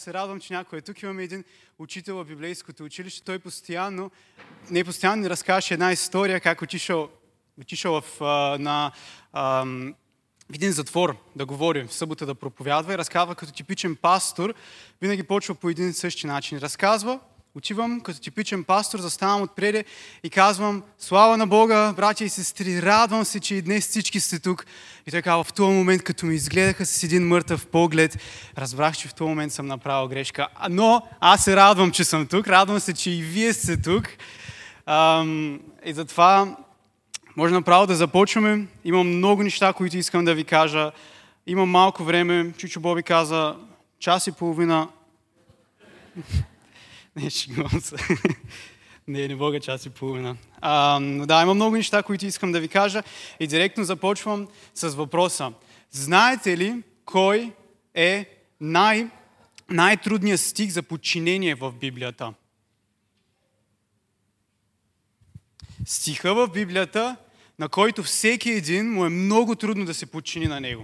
се радвам, че някой е тук. Имаме един учител в библейското училище. Той постоянно ни разказваше една история, как отишъл в един затвор да говори, в събота да проповядва и разказва като типичен пастор. Винаги почва по един и същи начин. Разказва, отивам като типичен пастор, заставам отпреде и казвам: слава на Бога, братя и сестри, радвам се, че и днес всички сте тук. И той казва: в този момент, като ме изгледаха с един мъртъв поглед, разбрах, че в този момент съм направил грешка. Но аз се радвам, че съм тук, радвам се, че и вие сте тук. И затова може направо да започваме. Имам много неща, които искам да ви кажа. Имам малко време. Чичо Боби каза час и половина. Не, шегувам се. Не мога час и половина. Да, има много неща, които искам да ви кажа. И директно започвам с въпроса. Знаете ли кой е най-трудният стих за подчинение в Библията? Стиха в Библията, на който всеки един му е много трудно да се подчини на него.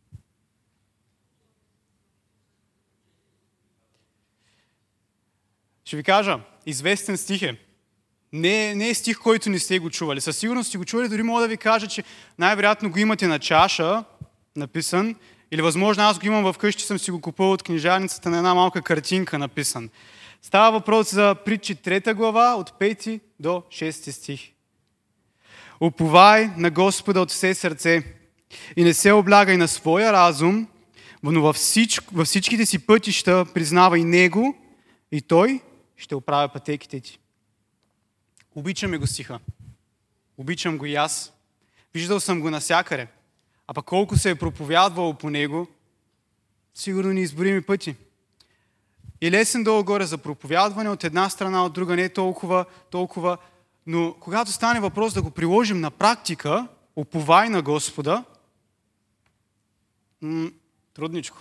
Ще ви кажа, известен стих е. Не е стих, който не сте го чували. Със сигурност сте го чували, дори мога да ви кажа, че най-вероятно го имате на чаша, написан, или възможно аз го имам вкъщи, съм си го купувал от книжарницата на една малка картинка написан. Става въпрос за Притчи 3 глава, от 5 до 6 стих. Уповай на Господа от все сърце и не се облягай на своя разум, но във всичките си пътища признавай Него и Той ще оправя пътеките ти. Обичаме го стиха. Обичам го и аз. Виждал съм го навсякъде. А пък колко се е проповядвало по него, сигурно ни изборими пъти. И лесен долу-горе за проповядване, от една страна, от друга не е толкова. Но когато стане въпрос да го приложим на практика, уповай на Господа, трудничко.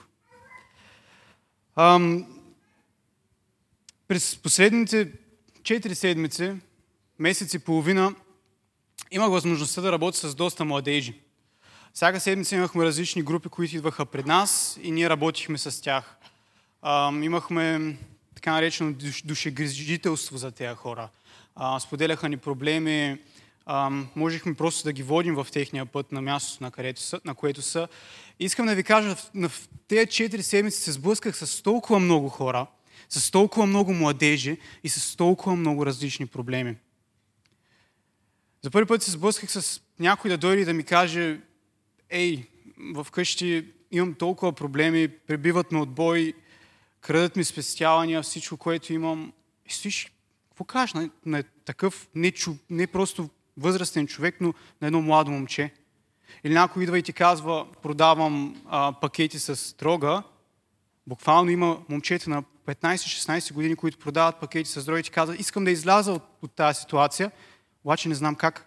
През последните 4 седмици, месец и половина, имах възможността да работя с доста младежи. Всяка седмица имахме различни групи, които идваха пред нас и ние работихме с тях. Имахме така наречено душегрижителство за тези хора. Споделяха ни проблеми, можехме просто да ги водим в техния път на мястото, на което са. Искам да ви кажа, в тези 4 седмици се сблъсках с толкова много хора, с толкова много младежи и с толкова много различни проблеми. За първи път се сблъсках с някой да дойде и да ми каже: ей, вкъщи имам толкова проблеми, пребиват ме от бой, крадат ми спестявания, всичко, което имам. И стоиш, какво кажеш на такъв не просто възрастен човек, но на едно младо момче? Или някой идва и ти казва: продавам пакети с дрога. Буквално има момчета на 15-16 години, които продават пакети с дрога и ти казват: искам да изляза от тази ситуация, обаче не знам как.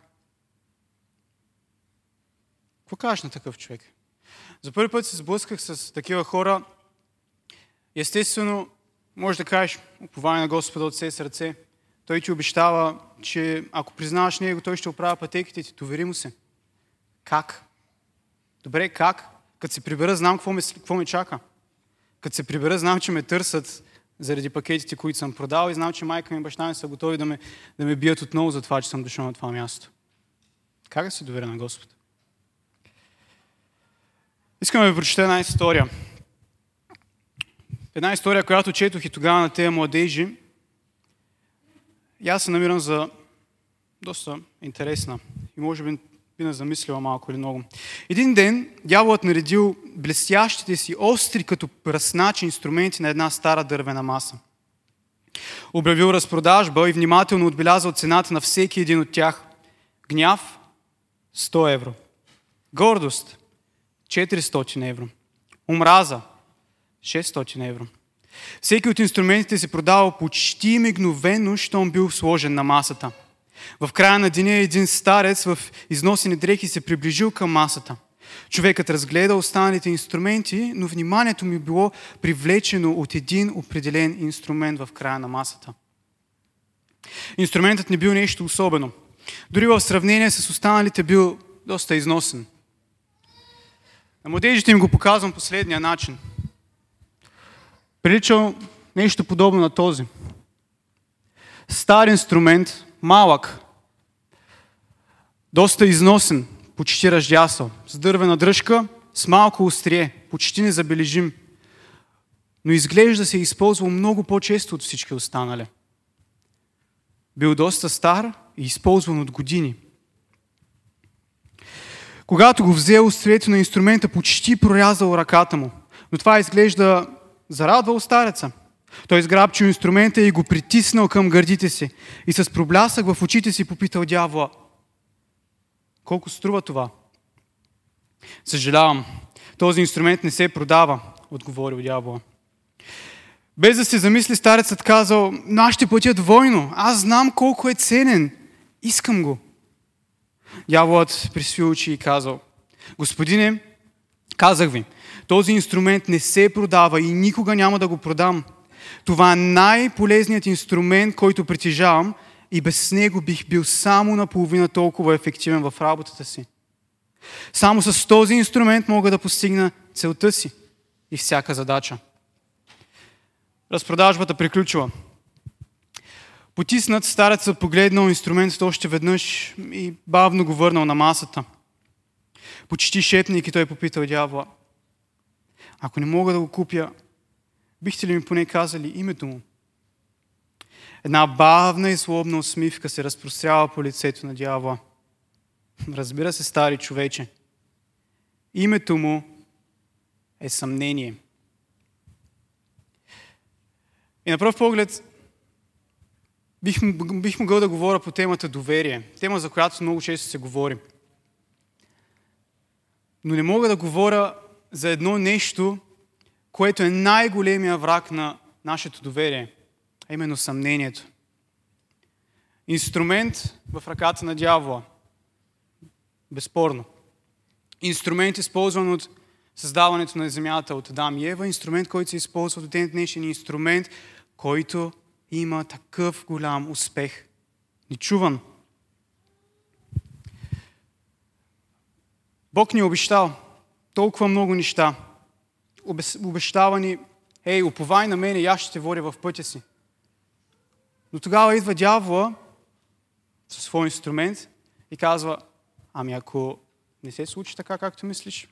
Какво кажеш на такъв човек? За първи път се сблъсках с такива хора. Естествено, може да кажеш: уповай на Господа от все сърце. Той ти обещава, че ако признаваш Него, Той ще оправя пътеките ти. Довери му се. Как? Добре, как? Като се прибера, знам какво ме чака. Като се прибера, знам, че ме търсят заради пакетите, които съм продал, и знам, че майка ми и баща ми са готови да ме бият отново за това, че съм дошъл на това място. Как да се доверя на Господ? Искам да ви прочета една история. Една история, която четох и тогава на тези младежи. И аз се намирам за доста интересна. И може би не замислила малко или много. Един ден дяволът наредил блестящите си, остри като пръсначи инструменти на една стара дървена маса. Обявил разпродажба и внимателно отбелязал цената на всеки един от тях. Гняв – 100 евро. Гордост – 400 евро. Омраза – 600 евро. Всеки от инструментите се продавал почти мигновено, щом бил сложен на масата. В края на деня един старец в износени дрехи се приближил към масата. Човекът разгледа останалите инструменти, но вниманието ми било привлечено от един определен инструмент в края на масата. Инструментът не бил нещо особено. Дори в сравнение с останалите бил доста износен. На младежите им го показвам последния начин. приличал нещо подобно на този. Стар инструмент, малък, доста износен, почти ръждясал, с дървена дръжка, с малко острие, почти незабележим, но изглежда се е използвал много по-често от всички останали. Бил доста стар и използван от години. Когато го взел, острието на инструмента почти прорязало ръката му, но това изглежда зарадвало стареца. Той изграбчил инструмента и го притиснал към гърдите си и с проблясък в очите си попитал дявола: колко струва това? Съжалявам, този инструмент не се продава, отговорил дявола. Без да се замисли, старецът казал: но аз ще платя двойно, аз знам колко е ценен, искам го. Дяволът присви очи и казал: господине, казах ви, този инструмент не се продава и никога няма да го продам. Това е най-полезният инструмент, който притежавам, и без него бих бил само наполовина толкова ефективен в работата си. Само с този инструмент мога да постигна целта си и всяка задача. Разпродажбата приключила. Потиснат, старецът погледнал инструментът още веднъж и бавно го върнал на масата. Почти шепнейки, той попитал дявола: ако не мога да го купя, бихте ли ми поне казали името му? Една бавна и злобна усмивка се разпрострява по лицето на дявола. Разбира се, стари човече, името му е съмнение. И на пръв поглед бих могъл да говоря по темата доверие. Тема, за която много често се говори. Но не мога да говоря за едно нещо, което е най-големия враг на нашето доверие, а именно съмнението. Инструмент в ръката на дявола. Безспорно. Инструмент, използван от създаването на земята от Адам и Ева. Инструмент, който се използва до ден днешен. Инструмент, който има такъв голям успех. Нечуван. Бог ни е обещал толкова много неща. Обещава ни: уповай на мене и аз ще те водя в пътя си. Но тогава идва дявола със свой инструмент и казва: ако не се случи така, както мислиш?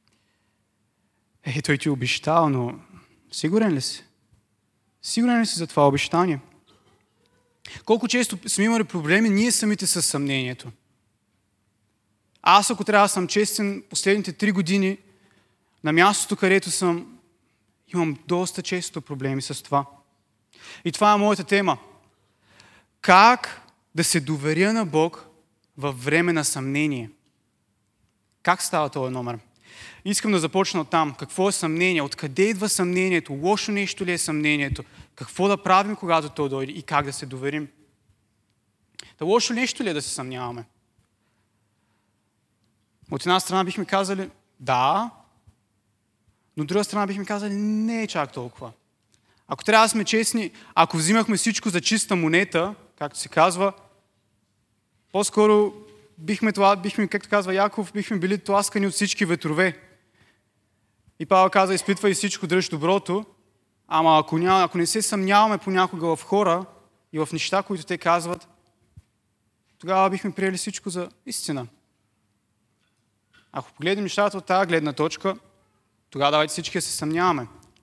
Той ти е обещал, но сигурен ли си? Сигурен ли си за това обещание? Колко често сме имали проблеми ние самите с съмнението? Аз, ако трябва да съм честен, последните 3 години на мястото, където съм, имам доста често проблеми с това. И това е моята тема. Как да се доверя на Бог във време на съмнение? Как става този номер? Искам да започна от там. Какво е съмнение? Откъде идва съмнението? Лошо нещо ли е съмнението? Какво да правим, когато то дойде и как да се доверим? Да лошо нещо ли е да се съмняваме? От една страна бихме казали да, но от друга страна бихме казали не е чак толкова. Ако трябва да сме честни, ако взимахме всичко за чиста монета, както се казва, по-скоро бихме, както казва Яков, бихме били тласкани от всички ветрове. И Павел каза: изпитвай всичко, дръж доброто, ама ако не се съмняваме понякога в хора и в неща, които те казват, тогава бихме приели всичко за истина. Ако погледнем нещата от тази гледна точка, тогава давайте всички да се съмняваме.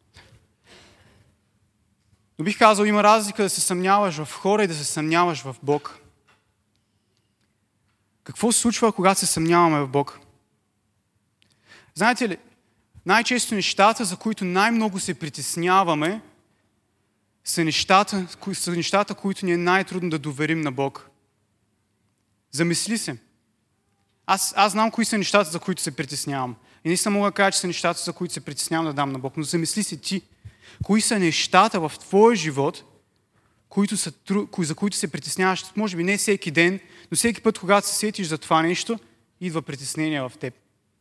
Но бих казал, има разлика да се съмняваш в хора и да се съмняваш в Бог. Какво се случва, когато се съмняваме в Бог? Знаете ли, най-често нещата, за които най-много се притесняваме, са нещата, които ни е най-трудно да доверим на Бог. Замисли се. Аз знам кои са нещата, за които се притеснявам. И наистина мога да кажа, че са нещата, за които се притеснявам да дам на Бог. Но замисли се ти. Кои са нещата в твоя живот, за които се притесняваш, може би не всеки ден, но всеки път, когато се сетиш за това нещо, идва притеснение в теб.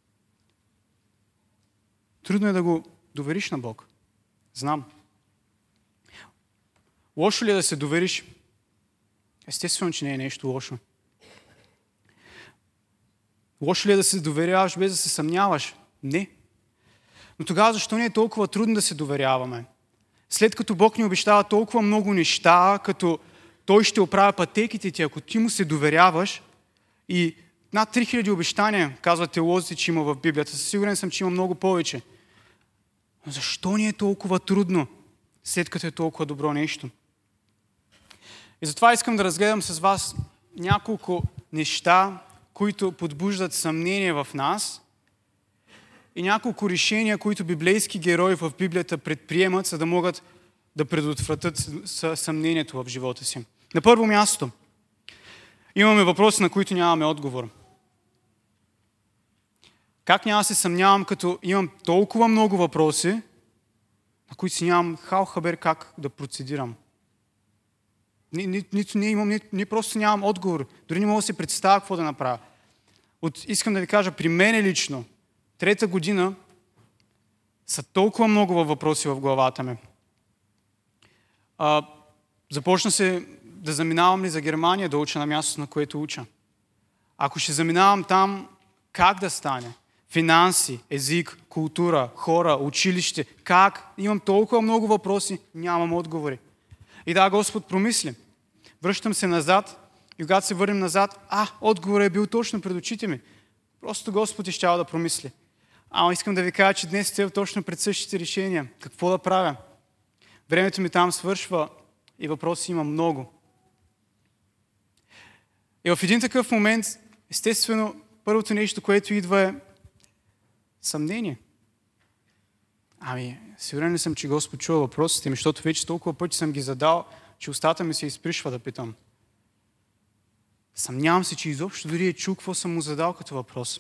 Трудно е да го довериш на Бог. Знам. Лошо ли е да се довериш? Естествено, че не е нещо лошо. Лошо ли е да се доверяваш без да се съмняваш? Не. Но тогава защо не е толкова трудно да се доверяваме? След като Бог ни обещава толкова много неща, като Той ще оправя пътеките ти, ако ти му се доверяваш, и над 3000 обещания, казват теолозите, че има в Библията. Със сигурен съм, че има много повече. Но защо ни е толкова трудно, след като е толкова добро нещо? И затова искам да разгледам с вас няколко неща, които подбуждат съмнение в нас, и няколко решения, които библейски герои в Библията предприемат, за да могат да предотвратят съмнението в живота си. На първо място, имаме въпроси, на които нямаме отговор. Как няма да се съмнявам, като имам толкова много въпроси, на които си нямам хал-хабер как да процедирам? Не просто нямам отговор. Дори не мога да се представя какво да направя. Искам да ви кажа, при мен лично, 3-та година са толкова много въпроси в главата ми. Започна се да заминавам ли за Германия, да уча на мястото, на което уча. Ако ще заминавам там, как да стане? Финанси, език, култура, хора, училище. Как? Имам толкова много въпроси, нямам отговори. И да, Господ промисли. Връщам се назад и когато се върнем назад, отговорът е бил точно пред очите ми. Просто Господ е щял да промисли. Ама искам да ви кажа, че днес сте точно пред същите решения. Какво да правя? Времето ми там свършва и въпроси има много. И в един такъв момент, естествено, първото нещо, което идва е съмнение. Сигурен ли съм, че Господ чува въпросите ми, защото вече толкова пъти съм ги задал, че устата ми се изпришва да питам. Съмнявам се, че изобщо дори е чул какво съм му задал като въпрос.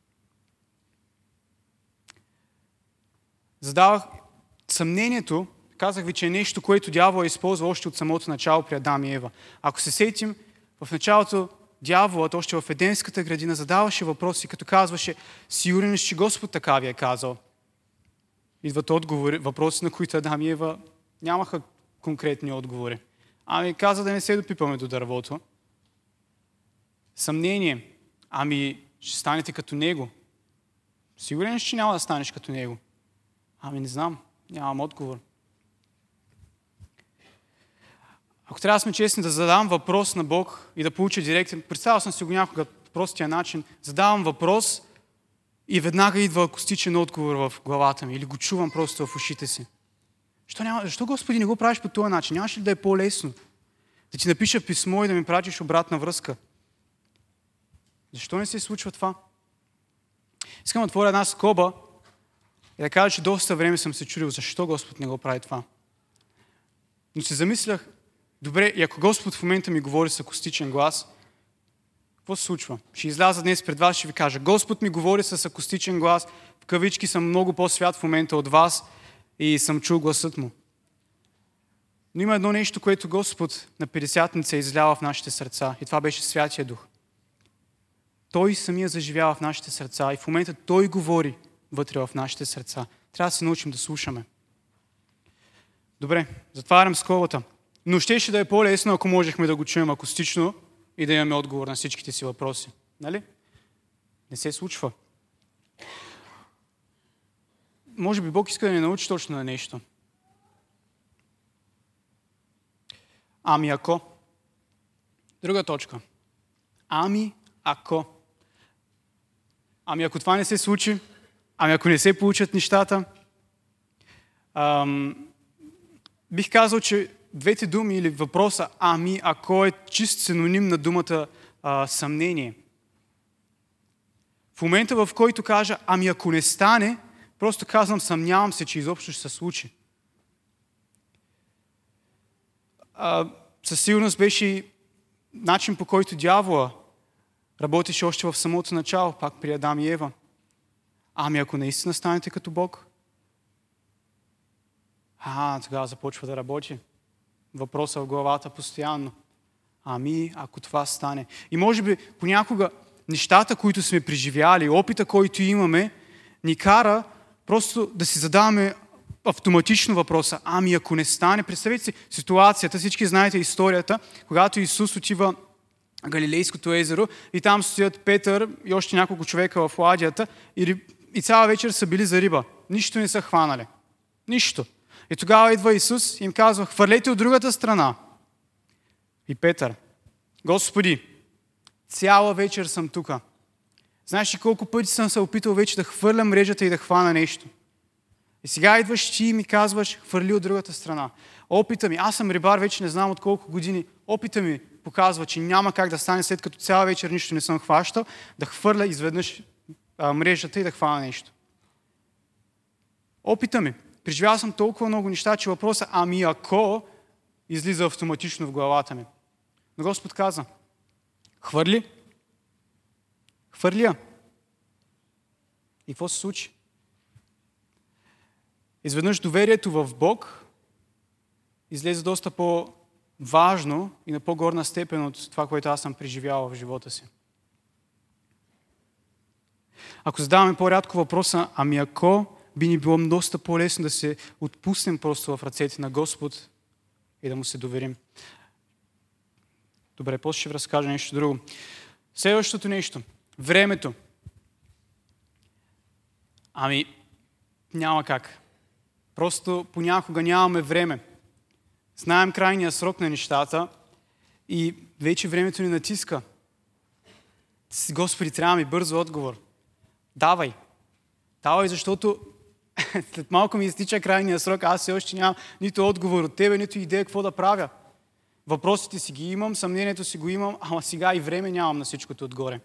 Задавах съмнението, казах ви, че е нещо, което дявол е използвал още от самото начало при Адам и Ева. Ако се сетим, в началото дяволът, още в Еденската градина, задаваше въпроси, като казваше, сигурен ли, че Господ така ви е казал? Идват отговори, въпроси, на които Адам и Ева нямаха конкретни отговори. Каза да не се допипаме до дървото. Съмнение. Ще станете като него. Сигурен ли, че няма да станеш като него? Не знам. Нямам отговор. Ако трябва да сме честни, да задавам въпрос на Бог и да получа директен, представил съм си го някога по простия начин, задавам въпрос и веднага идва акустичен отговор в главата ми или го чувам просто в ушите си. Защо, Господи, не го правиш по този начин? Нямаш ли да е по-лесно? Да ти напиша писмо и да ми пратиш обратна връзка? Защо не се случва това? Искам да отворя една скоба и да кажа, че доста време съм се чудил, защо Господ не го прави това. Но се замислях, добре, и ако Господ в момента ми говори с акустичен глас, какво се случва? Ще изляза днес пред вас и ще ви кажа, Господ ми говори с акустичен глас, в кавички съм много по-свят в момента от вас и съм чул гласът му. Но има едно нещо, което Господ на Петдесятница излява в нашите сърца и това беше Святия Дух. Той самия заживява в нашите сърца и в момента Той говори вътре в нашите сърца. Трябва да се научим да слушаме. Добре, затварям скобата. Но ще да е по-лесно, ако можехме да го чуем акустично и да имаме отговор на всичките си въпроси. Нали? Не се случва. Може би Бог иска да ни научи точно на нещо. Ако. Друга точка. Ако. Ако това не се случи, ако не се получат нещата, бих казал, че двете думи или въпроса ако е чист синоним на думата съмнение. В момента, в който кажа ако не стане, просто казвам съмнявам се, че изобщо ще се случи. Със сигурност беше начин, по който дявола работеше още в самото начало, пак при Адам и Ева. Ако наистина станете като Бог, тогава започва да работи. Въпросът в главата постоянно. Ако това стане. И може би понякога нещата, които сме преживяли, опита, който имаме, ни кара просто да си задаваме автоматично въпроса. Ако не стане, представете си ситуацията, всички знаете историята, когато Исус отива в Галилейското езеро и там стоят Петър и още няколко човека в ладията и цяла вечер са били за риба. Нищо не са хванали. Нищо. И тогава идва Исус и им казва, хвърлете от другата страна. И Петър, Господи, цяла вечер съм тука. Знаеш ли колко пъти съм се опитал вече да хвърля мрежата и да хвана нещо? И сега идваш ти и ми казваш, хвърли от другата страна. Опита ми, аз съм рибар, вече не знам от колко години, опита ми показва, че няма как да стане, след като цяла вечер нищо не съм хващал, да хвърля изведнъж мрежата и да хвана нещо. Опита ми. Преживял съм толкова много неща, че въпросът, ами ако, излиза автоматично в главата ми. Но Господ каза, хвърли. Хвърли я. И какво се случи? Изведнъж доверието в Бог излезе доста по-важно и на по-горна степен от това, което аз съм преживявал в живота си. Ако задаваме по-рядко въпроса, ами ако би ни било доста по-лесно да се отпуснем просто в ръцете на Господ и да му се доверим. Добре, после ще ви разкажа нещо друго. Следващото нещо. Времето. Ами, няма как. Просто понякога нямаме време. Знаем крайния срок на нещата и вече времето ни натиска. Господи, трябва ми бързо отговор. Давай. Давай, защото след малко ми изтича крайния срок, аз все още нямам нито отговор от тебе, нито идея какво да правя. Въпросите си ги имам, съмнението си го имам, ама сега и време нямам на всичкото отгоре.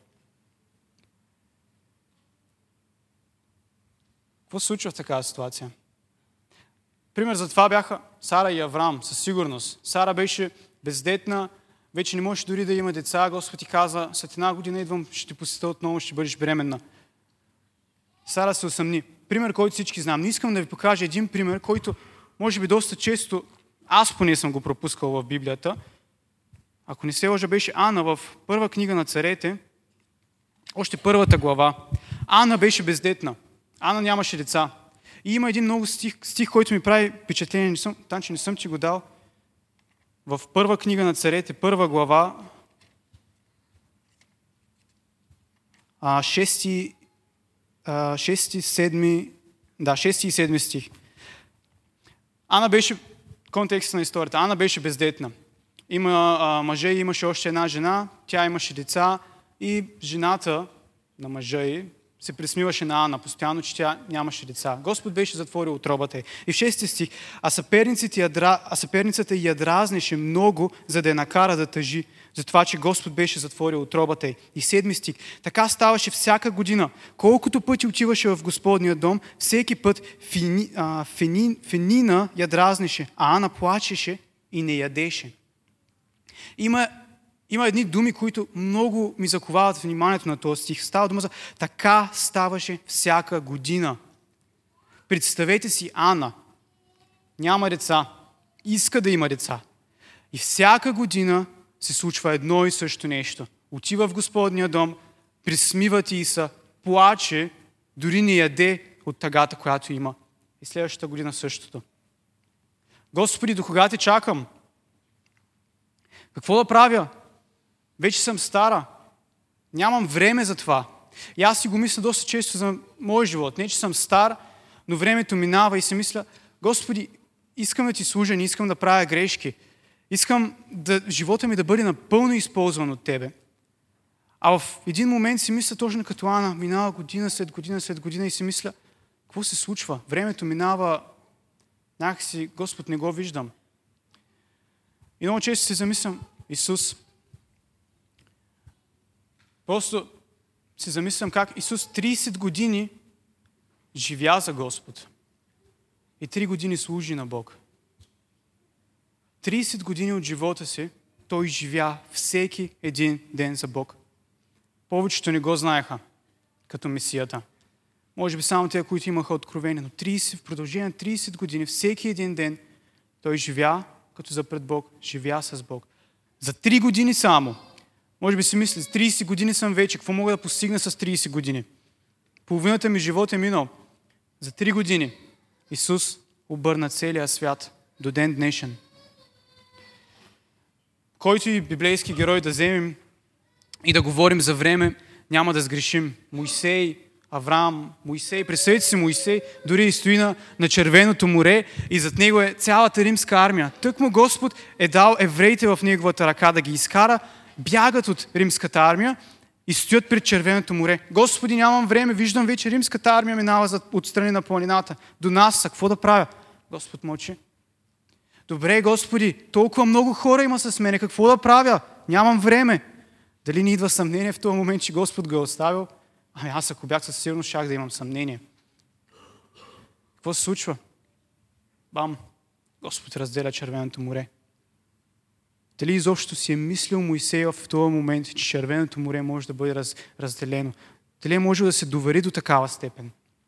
Какво се случва в такава ситуация? Пример за това бяха Сара и Авраам, със сигурност. Сара беше бездетна, вече не можеше дори да има деца. Господ ти каза, след 1 година идвам, ще те посетя отново, ще бъдеш бременна. Сара се усъмни. Пример, който всички знам. Не искам да ви покажа един пример, който може би доста често, аз поне съм го пропускал в Библията. Ако не се лъжа, беше Ана в първа книга на царете, още първата глава. Ана беше бездетна. Ана нямаше деца. И има един много стих, който ми прави впечатление, че не съм ти го дал. В първа книга на царете, първа глава, 6 и 7 стих. Ана беше, контекста на историята, Ана беше бездетна. Има мъже и имаше още една жена, тя имаше деца и жената на мъжа й се присмиваше на Ана постоянно, че тя нямаше деца. Господ беше затворил утробата й. И в 6 стих, а съперницата я дразнеше много, за да я накара да тъжи, за това, че Господ беше затворил утробата й. И 7 стих, така ставаше всяка година. Колкото пъти отиваше в Господния дом, всеки път Фенина я дразнеше, а Ана плачеше и не ядеше. Има едни думи, които много ми заковават вниманието на този стих. Става дума за така ставаше всяка година. Представете си Ана. Няма деца. Иска да има деца. И всяка година се случва едно и също нещо. Отива в Господния дом, присмива ти се, плаче, дори не яде от тъгата, която има. И следващата година същото. Господи, до кога те чакам? Какво да правя? Вече съм стара. Нямам време за това. И аз си го мисля доста често за моя живот. Не, че съм стар, но времето минава и си мисля, Господи, искам да ти служа, не искам да правя грешки. Искам живота ми да бъде напълно използван от Тебе. А в един момент си мисля точно като Ана, минава година след година след година и си мисля, какво се случва? Времето минава, някакси Господ не го виждам. И много често се замислям, Исус, просто се замислям как Исус 30 години живя за Господ и 3 години служи на Бог. 30 години от живота си Той живя всеки един ден за Бог. Повечето не го знаеха като Месията. Може би само те, които имаха откровение, но в продължение на 30 години, всеки един ден Той живя като за пред Бог, живя с Бог. За 3 години само. Може би си мисли, 30 години съм вече, какво мога да постигна с 30 години? Половината ми живот е минал. За 3 години Исус обърна целия свят до ден днешен. Който и библейски герой да вземем и да говорим за време, няма да сгрешим. Моисей, Авраам, Моисей. Представете си Моисей, дори и стои на Червеното море и зад него е цялата римска армия. Тъкмо Господ е дал евреите в неговата ръка да ги изкара, бягат от римската армия и стоят пред Червеното море. Господи, нямам време, виждам вече римската армия минава отстрани на планината. До нас, а какво да правя? Господ мълчи. Добре, Господи, толкова много хора има с мене, какво да правя? Нямам време. Дали не идва съмнение в този момент, че Господ го е оставил? Ами аз ако бях със сигурност, щях да имам съмнение. Какво се случва? Бам! Господ разделя Червеното море. Дали изобщо си е мислил Моисей в този момент, че Червеното море може да бъде разделено? Дали е можел да се довери до такава степен?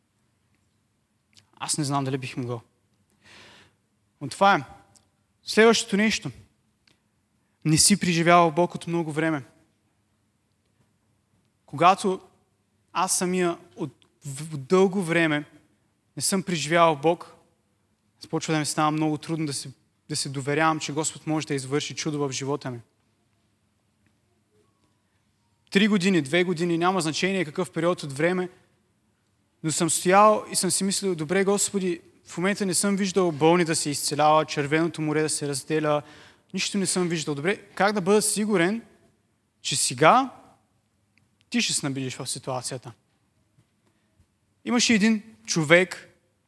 Аз не знам дали бих могъл. Но това е. Следващото нещо. Не си преживявал Бог от много време. Когато аз самия от дълго време не съм преживявал Бог, започва да ми става много трудно да се доверявам, че Господ може да извърши чудо в живота ми. 3 години, 2 години, няма значение какъв период от време, но съм стоял и съм си мислил, добре, Господи, в момента не съм виждал болни да се изцелява, Червеното море да се разделя, нищо не съм виждал. Добре, как да бъда сигурен, че сега ти ще се набидиш в ситуацията? Имаше един човек,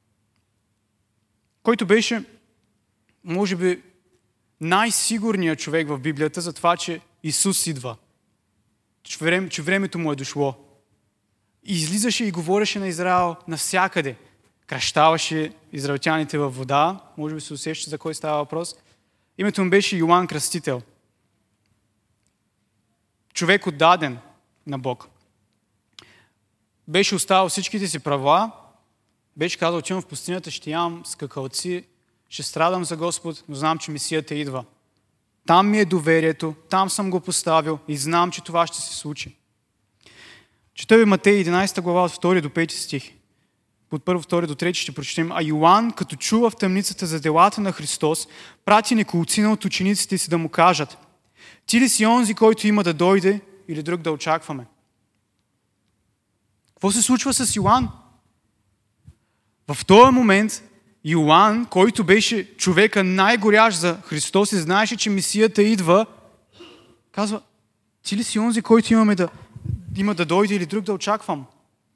който беше, може би, най-сигурният човек в Библията за това, че Исус идва. Че времето му е дошло. И излизаше и говореше на Израел навсякъде. Кръщаваше израелтяните във вода. Може би се усещате за кой става въпрос. Името му беше Йоан Кръстител. Човек отдаден на Бог. Беше оставил всичките си права. Беше казал, отивам в пустинята, ще ям скакалци, ще страдам за Господ, но знам, че Месията идва. Там ми е доверието, там съм го поставил и знам, че това ще се случи. Чета ви Матей 11 глава от 2 до 5 стих. От 1, 2 до 3 ще прочетем. А Йоан, като чува в тъмницата за делата на Христос, прати неколцина от учениците си да му кажат: ти ли си онзи, който има да дойде, или друг да очакваме? Какво се случва с Йоан? В този момент Йоан, който беше човека най-горящ за Христос и знаеше, че Месията идва, казва: ти ли си онзи, който има да дойде или друг да очаквам?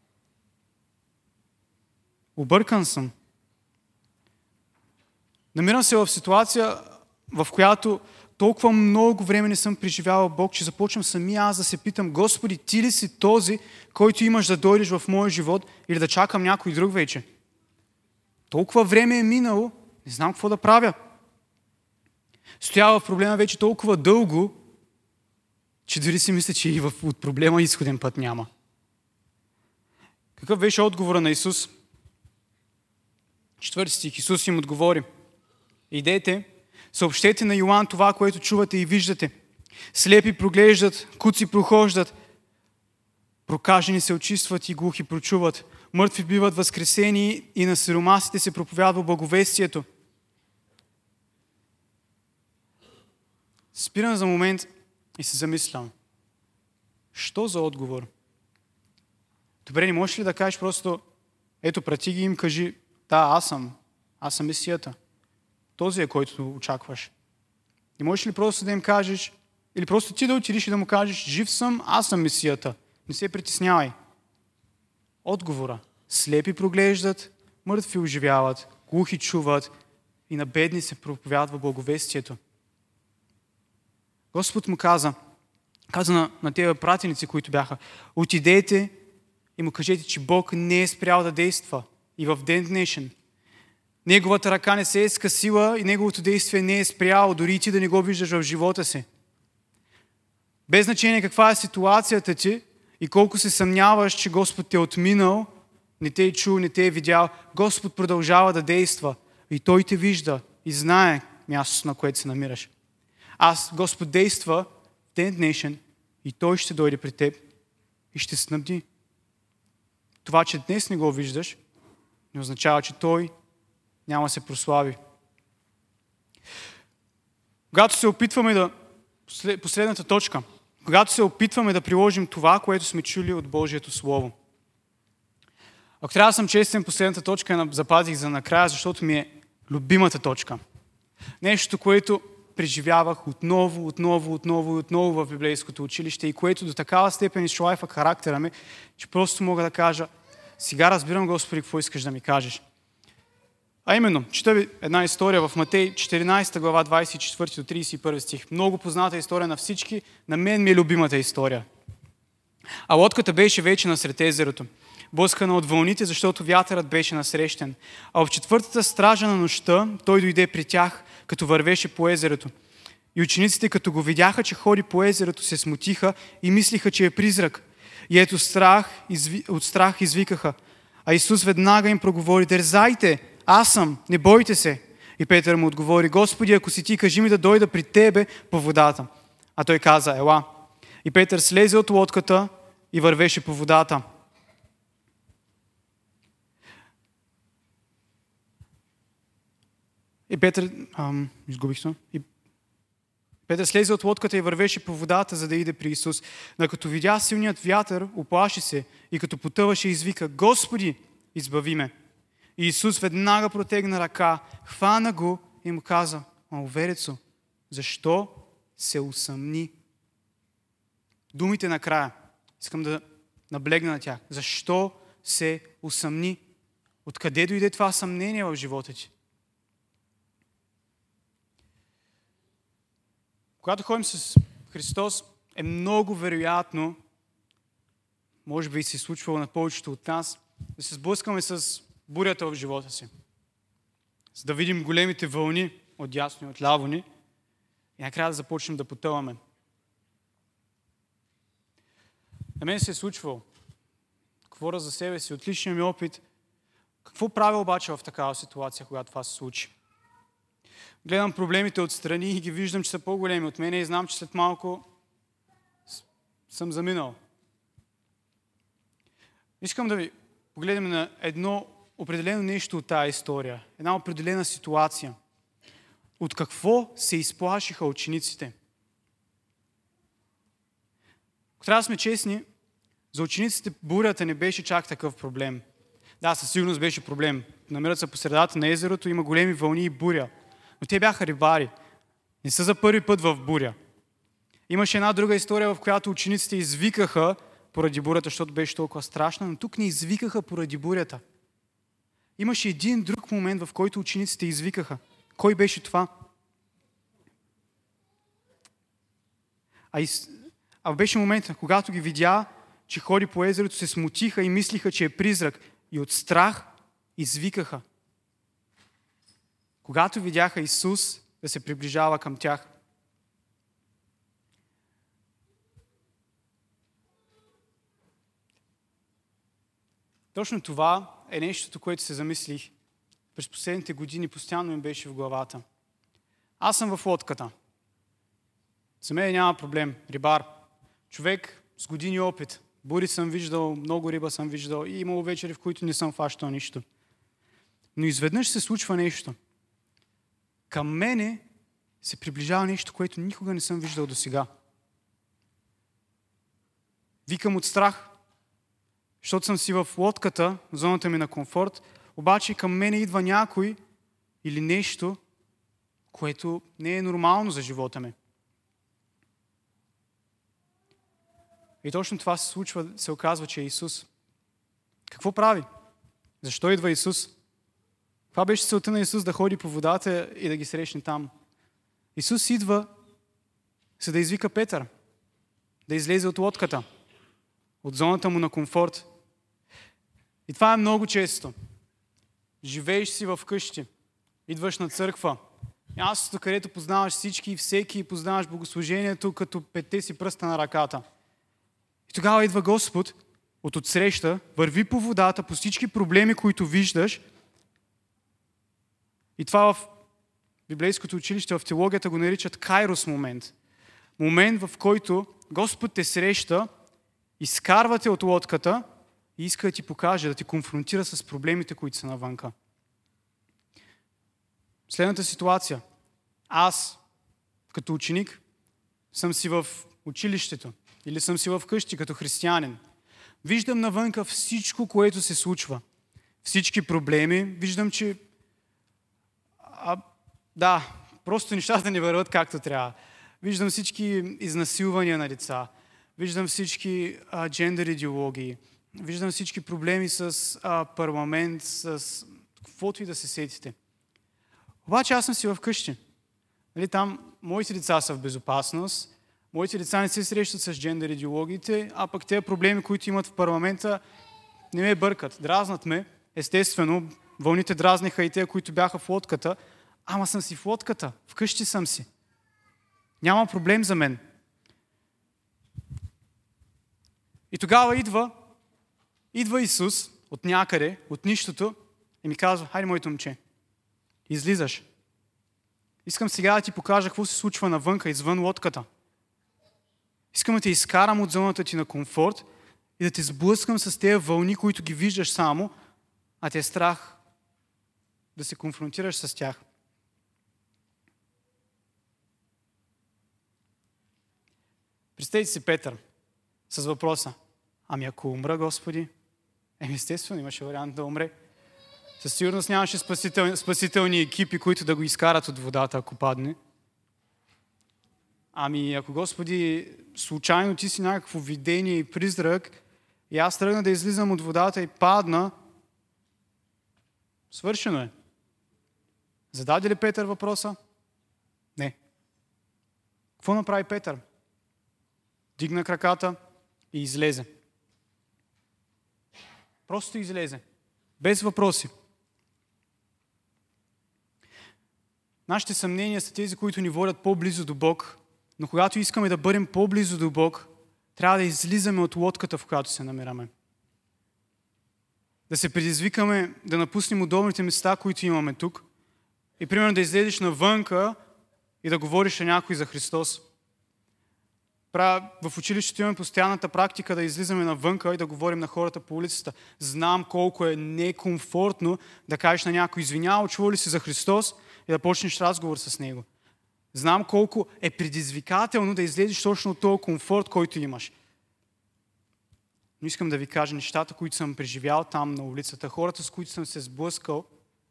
Объркан съм. Намирам се в ситуация, в която толкова много време не съм преживявал Бог, че започвам самия аз да се питам: Господи, ти ли си този, който имаш да дойдеш в моя живот, или да чакам някой друг вече? Толкова време е минало, не знам какво да правя. Стоява в проблема вече толкова дълго, че дори си мисля, че и от проблема изходен път няма. Какъв беше отговора на Исус? 4 стих. Исус им отговори: идете, съобщете на Йоан това, което чувате и виждате. Слепи проглеждат, куци прохождат, прокажени се очистват и глухи прочуват. Мъртви биват възкресени и на сиромасите се проповядва благовестието. Спирам за момент и се замислям. Що за отговор? Добре, не можеш ли да кажеш просто: ето, прати ги им, кажи: да, аз съм Месията. Този е, който очакваш. Не можеш ли просто да им кажеш, или просто ти да отидеш и да му кажеш: жив съм, аз съм Месията. Не се притеснявай. Отговора: слепи проглеждат, мъртви оживяват, глухи чуват и на бедни се проповядва благовестието. Господ му каза на тези пратеници, които бяха: отидете и му кажете, че Бог не е спрял да действа и в ден днешен. Неговата ръка не се е скъсила и неговото действие не е спряло, дори и ти да не го виждаш в живота си. Без значение каква е ситуацията ти и колко се съмняваш, че Господ те е отминал, не те е чул, не те е видял, Господ продължава да действа и Той те вижда и знае мястото, на което се намираш. Господ действа в ден днешен и Той ще дойде при теб и ще снабди. Това, че днес не го виждаш, не означава, че Той няма да се прослави. Когато се опитваме последната точка, когато се опитваме да приложим това, което сме чули от Божието Слово, Ако трябва да съм честен, последната точка я запазих за накрая, защото ми е любимата точка. Нещо, което преживявах отново в библейското училище и което до такава степен изшлайфа характера ми, че просто мога да кажа: сега разбирам, Господи, какво искаш да ми кажеш. А именно, чета ви една история в Матей 14 глава 24 до 31 стих. Много позната история на всички, на мен ми е любимата история. А лодката беше вече насред езерото, блъскана от вълните, защото вятърът беше насрещен. А в четвъртата стража на нощта той дойде при тях, като вървеше по езерото. И учениците, като го видяха, че ходи по езерото, се смутиха и мислиха, че е призрак. И ето от страх извикаха. А Исус веднага им проговори: дързайте, аз съм, не бойте се. И Петър му отговори: Господи, ако си ти, кажи ми да дойда при тебе по водата. А той каза: ела. И Петър слезе от лодката и вървеше по водата. И Петър слезе от лодката и вървеше по водата, за да иде при Исус. Но като видя силният вятър, уплаши се и като потъваше, извика: Господи, избави ме. И Исус веднага протегна ръка, хвана го и му каза: маловерецо, защо се усъмни? Думите накрая, искам да наблегна на тях. Защо се усъмни? Откъде дойде това съмнение в живота ти? Когато ходим с Христос, е много вероятно, може би се случвало на повечето от нас, да се сблъскаме с бурята в живота си. За да видим големите вълни от дясно и от ляво ни и накрая да започнем да потъваме. На мен се е случвало. Говоря за себе си, от личния ми опит. Какво правя обаче в такава ситуация, когато това се случи? Гледам проблемите отстрани и ги виждам, че са по-големи от мен и знам, че след малко съм заминал. Искам да ви погледнем на едно определено нещо от тази история. Една определена ситуация. От какво се изплашиха учениците? Ако трябва да сме честни, за учениците бурята не беше чак такъв проблем. Да, със сигурност беше проблем. Намират се по средата на езерото, има големи вълни и буря. Но те бяха рибари. Не са за първи път в буря. Имаше една друга история, в която учениците извикаха поради бурята, защото беше толкова страшна, но тук не извикаха поради бурята. Имаше един друг момент, в който учениците извикаха. Кой беше това? А беше момента, когато ги видя, че ходи по езерото, се смутиха и мислиха, че е призрак. И от страх извикаха. Когато видяха Исус да се приближава към тях. Точно това е нещото, което се замислих. През последните години постоянно ми беше в главата. Аз съм в лодката. За мен няма проблем. Рибар. Човек с години опит. Бури съм виждал, много риба съм виждал и имало вечери, в които не съм фащал нищо. Но изведнъж се случва нещо. Към мене се приближава нещо, което никога не съм виждал досега. Викам от страх, защото съм си в лодката, в зоната ми на комфорт, обаче към мене идва някой или нещо, което не е нормално за живота ми. И точно това се случва, се оказва, че е Исус. Какво прави? Защо идва Исус? Това беше целта на Исус, да ходи по водата и да ги срещне там. Исус идва, за да извика Петър, да излезе от лодката, от зоната му на комфорт. И това е много често. Живееш си в къщи, идваш на църква, мястото, където познаваш всички и всеки и познаваш богослужението като петте си пръста на ръката. И тогава идва Господ от отсреща, върви по водата, по всички проблеми, които виждаш. И това в библейското училище, в теологията го наричат Кайрос момент. Момент, в който Господ те среща, изкарвате от лодката и иска да ти покаже, да ти конфронтира с проблемите, които са навънка. Следната ситуация. Аз, като ученик, съм си в училището или съм си в къщи като християнин. Виждам навънка всичко, което се случва. всички проблеми. Виждам, че просто нещата не върват както трябва. Виждам всички изнасилвания на деца. Виждам всички джендър идеологии. Виждам всички проблеми с парламент, с каквото и да се сетите. Обаче аз съм си вкъщи. Нали, там моите деца са в безопасност, моите деца не се срещат с джендър идеологиите, а пък тези проблеми, които имат в парламента, не ме бъркат. Дразнат ме, естествено, вълните дразниха и те, които бяха в лодката, ама съм си в лодката, вкъщи съм си. Няма проблем за мен. И тогава идва Исус от някъде, от нищото и ми казва: хайде, моето момче, излизаш. Искам сега да ти покажа какво се случва навънка, извън лодката. Искам да те изкарам от зоната ти на комфорт и да те сблъскам с тези вълни, които ги виждаш само, а те е страх да се конфронтираш с тях. Представете си Петър с въпроса: ами ако умра, Господи? Естествено, имаше вариант да умре. Със сигурност нямаше спасителни екипи, които да го изкарат от водата, ако падне. Ами ако, Господи, случайно ти си някакво видение и призрак и аз тръгна да излизам от водата и падна, свършено е. Зададе ли Петър въпроса? Не. Какво направи Петър? Дигна краката и излезе. Просто излезе. Без въпроси. Нашите съмнения са тези, които ни водят по-близо до Бог, но когато искаме да бъдем по-близо до Бог, трябва да излизаме от лодката, в която се намираме. Да се предизвикаме да напуснем удобните места, които имаме тук и примерно да излезеш навънка и да говориш на някой за Христос. В училището имаме постоянната практика да излизаме навънка и да говорим на хората по улицата. Знам колко е некомфортно да кажеш на някой: извинявай, чува ли си за Христос, и да почнеш разговор с него. Знам колко е предизвикателно да излезеш точно от този комфорт, който имаш. Но искам да ви кажа нещата, които съм преживял там на улицата, хората, с които съм се сблъскал,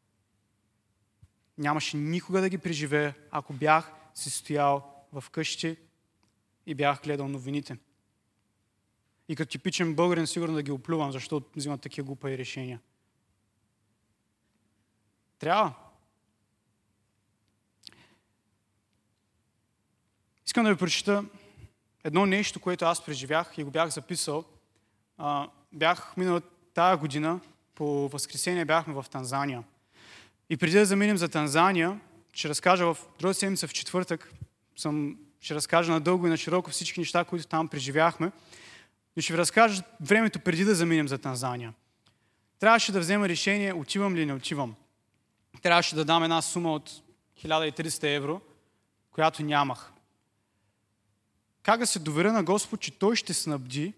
нямаше никога да ги преживея, ако бях си стоял в къщи и бях гледал новините. И като типичен българин сигурно да ги оплювам, защото взимат такива глупави решения. Трябва. Искам да ви прочита едно нещо, което аз преживях и го бях записал. Бях минал тая година, по възкресение бяхме в Танзания. И преди да заминем за Танзания, ще разкажа в другата седмица, в четвъртък, ще разкажа надълго и на широко всички неща, които там преживяхме. И ще ви разкажа времето преди да заминем за Танзания. Трябваше да взема решение, отивам ли не отивам. Трябваше да дам една сума от 1300 евро, която нямах. Как да се доверя на Господ, че Той ще снабди,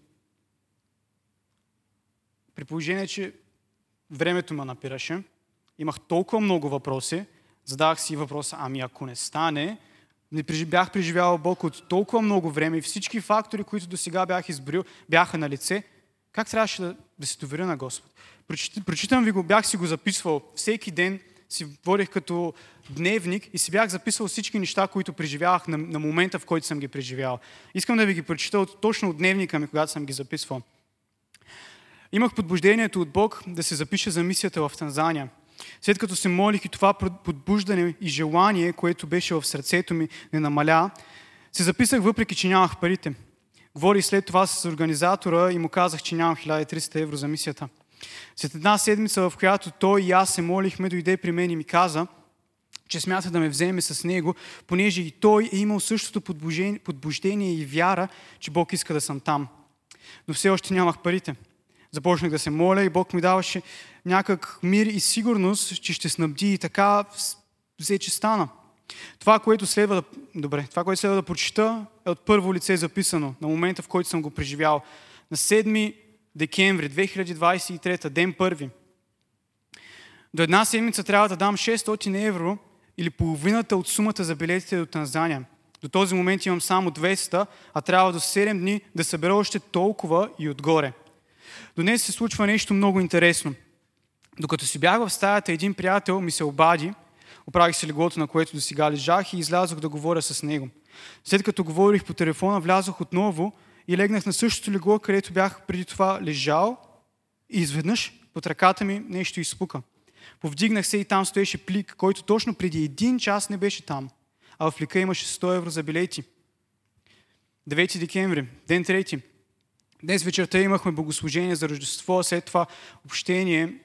при положение, че времето ме напираше, имах толкова много въпроси, задавах си въпроса: ами ако не стане, бях преживявал Бог от толкова много време и всички фактори, които до сега бях изброил, бяха на лице, как трябваше да се доверя на Господ? Прочитам ви го, бях си го записвал всеки ден, си водех като дневник и си бях записал всички неща, които преживявах на момента, в който съм ги преживял. Искам да ви ги прочита точно от дневника ми, когато съм ги записвал. Имах подбуждението от Бог да се запиша за мисията в Танзания. След като се молих и това подбуждане и желание, което беше в сърцето ми, не намаля, се записах, въпреки че нямах парите. Говорих след това с организатора и му казах, че нямам 1300 евро за мисията. След една седмица, в която той и аз се молихме, дойде при мен и ми каза, че смята да ме вземе с него, понеже и той е имал същото подбуждение и вяра, че Бог иска да съм там. Но все още нямах парите. Започнах да се моля и Бог ми даваше някак мир и сигурност, че ще снабди, и така взе, че стана. Това, което следва да прочита, е от първо лице записано, на момента, в който съм го преживял. На 7 декември 2023, ден първи. До една седмица трябва да дам 600 евро или половината от сумата за билетите до Танзания. До този момент имам само 200, а трябва до 7 дни да събера още толкова и отгоре. До днес се случва нещо много интересно. Докато си бях в стаята, един приятел ми се обади, оправих си леглото, на което досега лежах и излязох да говоря с него. След като говорих по телефона, влязох отново и легнах на същото легло, където бях преди това лежал и изведнъж под ръката ми нещо изпука. Повдигнах се и там стоеше плик, който точно преди 1 час не беше там, а в плика имаше 100 евро за билети. 9 декември, ден 3. Днес вечерта имахме богослужение за Рождество, след това общение.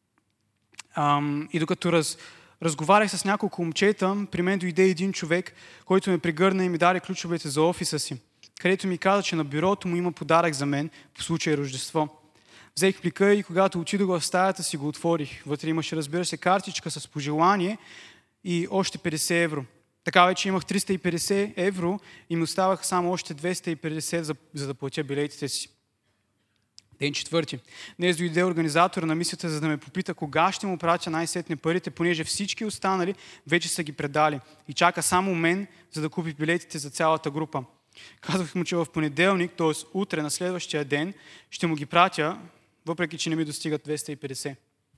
И докато разговарях с няколко момчета, при мен дойде един човек, който ме прегърна и ми даде ключовете за офиса си, където ми каза, че на бюрото му има подарък за мен по случай Рождество. Взех плика и когато отидох в стаята си, го отворих. Вътре имаше, разбира се, картичка с пожелание и още 50 евро. Така вече имах 350 евро и ми оставаха само още 250, за да платя билетите си. Ден 4. Днес дойде организатор на мисията, за да ме попита кога ще му пратя най-сетне парите, понеже всички останали вече са ги предали и чака само мен, за да купи билетите за цялата група. Казах му, че в понеделник, т.е. утре на следващия ден, ще му ги пратя, въпреки че не ми достигат 250.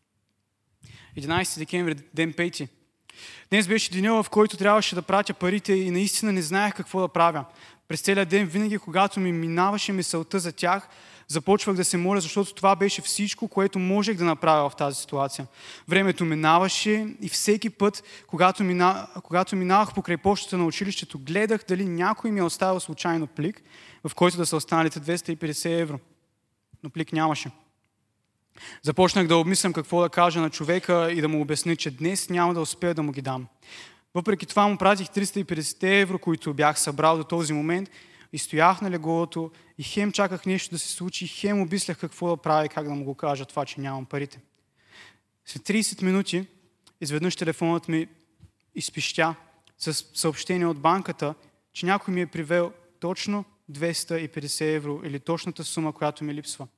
11 декември, ден 5. Днес беше деня, в който трябваше да пратя парите и наистина не знаех какво да правя. През целия ден, винаги когато ми минаваше мисълта за тях, започвах да се моля, защото това беше всичко, което можех да направя в тази ситуация. Времето минаваше и всеки път, когато минавах покрай почтата на училището, гледах дали някой ми е оставил случайно плик, в който да са останалите 250 евро. Но плик нямаше. Започнах да обмислям какво да кажа на човека и да му обясня, че днес няма да успея да му ги дам. Въпреки това му пратих 350 евро, които бях събрал до този момент и стоях на леглото и хем чаках нещо да се случи, хем обмислях какво да правя и как да му го кажа това, че нямам парите. След 30 минути изведнъж телефонът ми изпищя с съобщение от банката, че някой ми е привел точно 250 евро или точната сума, която ми липсва.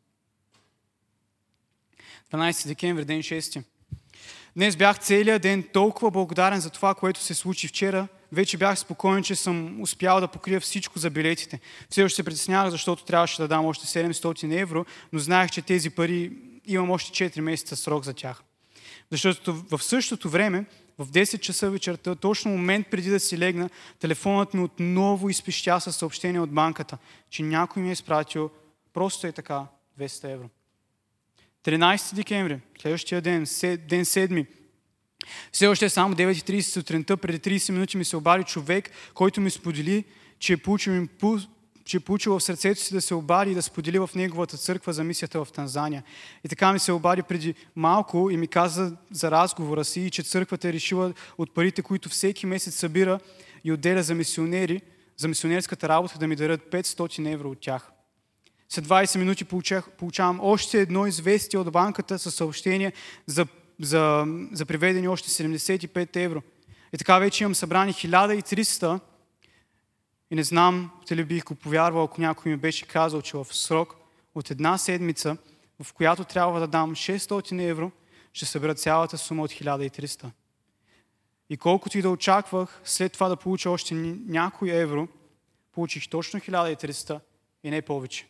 12 декември, ден 6. Днес бях целият ден толкова благодарен за това, което се случи вчера. Вече бях спокоен, че съм успял да покрия всичко за билетите. Все още се притеснявах, защото трябваше да дам още 700 евро, но знаех, че тези пари имам още 4 месеца срок за тях. Защото в същото време, в 10 часа вечерта, точно момент преди да си легна, телефонът ми отново изпищя със съобщение от банката, че някой ми е изпратил просто е така 200 евро. 13 декември, следващия ден, ден 7. Все още е само 9:30 сутринта, преди 30 минути ми се обади човек, който ми сподели, че е получил в сърцето си да се обади и да сподели в неговата църква за мисията в Танзания. И така ми се обади преди малко и ми каза за разговора си и че църквата е решила от парите, които всеки месец събира и отделя за мисионери, за мисионерската работа, да ми дарят 500 евро от тях. След 20 минути получавам още едно известие от банката със съобщение за приведени още 75 евро. И така вече имам събрани 1300 и не знам дали бих го повярвал, ако някой ми беше казал, че в срок от 1 седмица, в която трябва да дам 600 евро, ще събера цялата сума от 1300. И колкото и да очаквах след това да получа още някой евро, получих точно 1300 и не повече.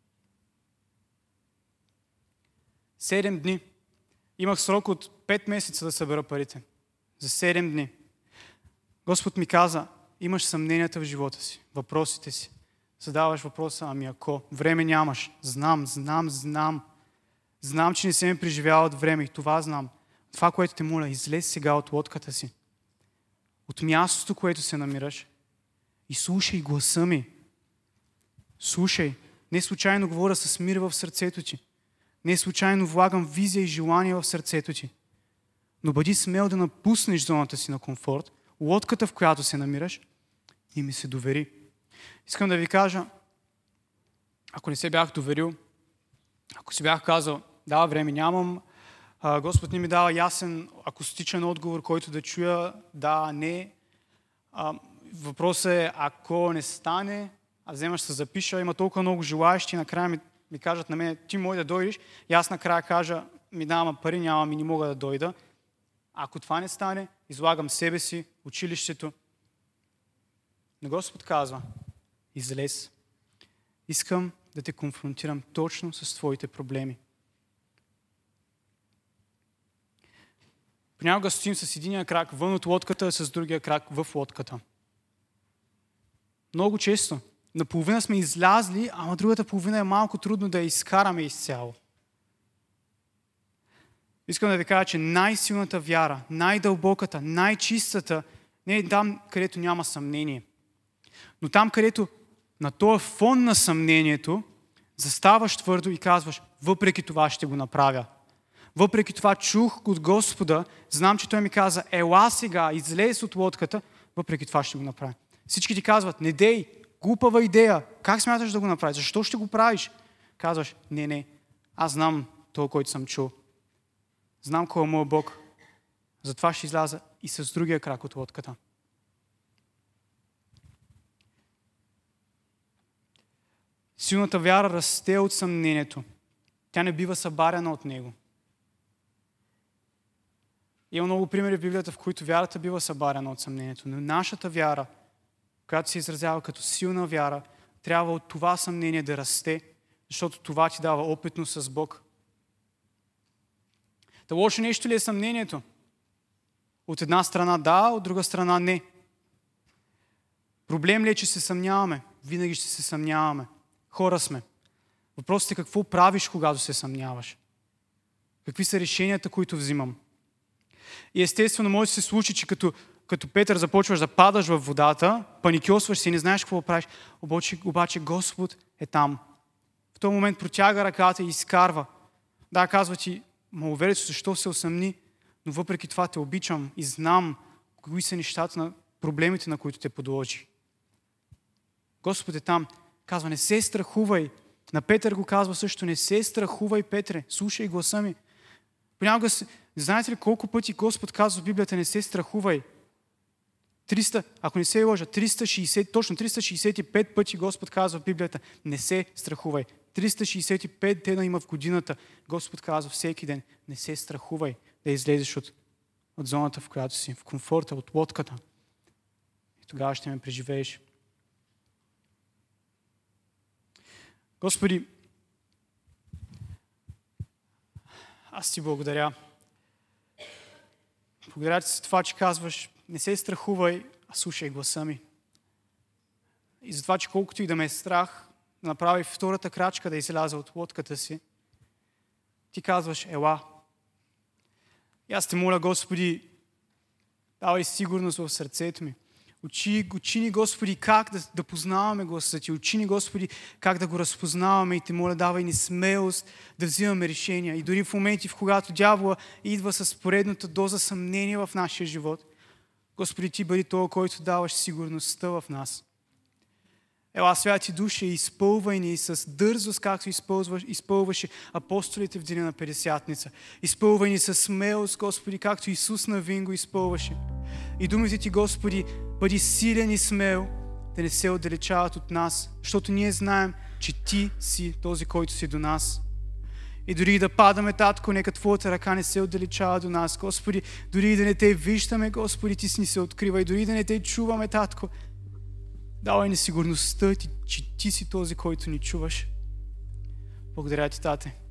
7 дни. Имах срок от 5 месеца да събера парите. За 7 дни. Господ ми каза, имаш съмненията в живота си, въпросите си. Задаваш въпроса, ами ако време нямаш. Знам, че не се ми преживява от време и това знам. Това, което те моля, излез сега от лодката си. От мястото, което се намираш и слушай гласа ми. Слушай. Не случайно говоря с мир в сърцето ти. Не случайно влагам визия и желание в сърцето ти. Но бъди смел да напуснеш зоната си на комфорт, лодката, в която се намираш, и ми се довери. Искам да ви кажа, ако не се бях доверил, ако си бях казал, да, време нямам, Господ не ми дава ясен акустичен отговор, който да чуя, да, не. Въпросът е, ако не стане, вземаш се запиша, има толкова много желаещи, накрая ми кажат на мен, ти може да дойдеш, и аз накрая кажа, ми давам пари, нямам и не мога да дойда. Ако това не стане, излагам себе си, училището. Но Господ казва, излез. Искам да те конфронтирам точно с твоите проблеми. Понякога стоим с единия крак вън от лодката, а с другия крак в лодката. Много често. Наполовина сме излязли, ама другата половина е малко трудно да я изкараме изцяло. Искам да ви кажа, че най-силната вяра, най-дълбоката, най-чистата не е там, където няма съмнение. Но там, където на този фон на съмнението заставаш твърдо и казваш, въпреки това ще го направя. Въпреки това чух от Господа, знам, че Той ми каза, ела сега, излез от лодката, въпреки това ще го направя. Всички ти казват, не дей, глупава идея, как смяташ да го направиш, защо ще го правиш? Казваш, не, аз знам това, който съм чул. Знам кой е моят Бог, затова ще изляза и с другия крак от лодката. Силната вяра расте от съмнението. Тя не бива събаряна от него. Има много примери в Библията, в които вярата бива събаряна от съмнението. Но нашата вяра, която се изразява като силна вяра, трябва от това съмнение да расте, защото това ти дава опитност с Бог. Та лошо нещо ли е съмнението? От една страна да, от друга страна не. Проблем ли е, че се съмняваме? Винаги ще се съмняваме. Хора сме. Въпросът е какво правиш, когато се съмняваш. Какви са решенията, които взимам? И естествено може да се случи, че като Петър започваш да падаш в водата, паникьосваш се и не знаеш какво правиш, обаче Господ е там. В този момент протяга ръката и изкарва. Да, казва ти, маловерец, защо се усъмни, но въпреки това те обичам и знам кои са нещата на проблемите, на които те подложи. Господ е там. Казва, не се страхувай. На Петър го казва също, не се страхувай, Петре, слушай гласа ми. Понякога, знаете ли колко пъти Господ казва в Библията, не се страхувай? 300, ако не се лъжа, 365 пъти Господ казва в Библията, не се страхувай. 365 дена има в годината. Господ казва всеки ден, не се страхувай да излезеш от зоната, в която си, в комфорта, от лодката. И тогава ще ме преживееш. Господи, аз ти благодаря. Благодаря ти за това, че казваш, не се страхувай, а слушай гласа ми. И за това, че колкото и да ме е страх, да направи втората крачка да изляза от лодката си, ти казваш, ела. И аз те моля, Господи, давай сигурност в сърцето ми. Учи ни, Господи, как да познаваме гласа ти. Учи ни, Господи, как да го разпознаваме и те моля, давай ни смелост да взимаме решения. И дори в моменти, в когато дявола идва с поредната доза съмнение в нашия живот, Господи, ти бъди този, който даваш сигурността в нас. Ела, Святи Душе, изпълвай ни с дързост, както изпълваше апостолите в деня на Петдесятница. Изпълвай ни с смелост, Господи, както Исус навин го изпълваше. И думите ти, Господи, бъди силен и смел, да не се отдалечават от нас, защото ние знаем, че ти си този, който си до нас. И дори да падаме, Татко, нека Твоята ръка не се отдалечава до нас, Господи. Дори да не те виждаме, Господи, ти си ни се открива. И дори да не те чуваме, Татко, давай ни сигурността, че ти си този, който ни чуваш. Благодаря ти, Тате.